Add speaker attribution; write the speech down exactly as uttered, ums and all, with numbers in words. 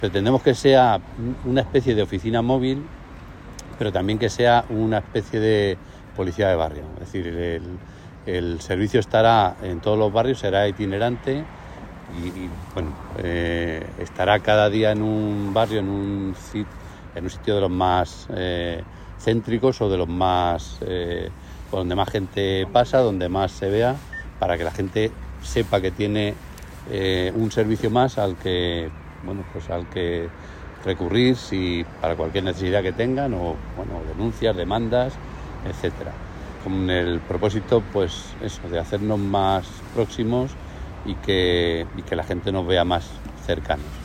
Speaker 1: Pretendemos que sea una especie de oficina móvil, pero también que sea una especie de policía de barrio. Es decir, el, el servicio estará en todos los barrios, será itinerante y, y bueno, eh, estará cada día en un barrio, en un, sit, en un sitio de los más eh, céntricos o de los más, eh, donde más gente pasa, donde más se vea, para que la gente sepa que tiene eh, un servicio más al que bueno, pues al que recurrir si para cualquier necesidad que tengan o bueno, denuncias, demandas, etcétera. Con el propósito, pues eso, de hacernos más próximos y que, y que la gente nos vea más cercanos.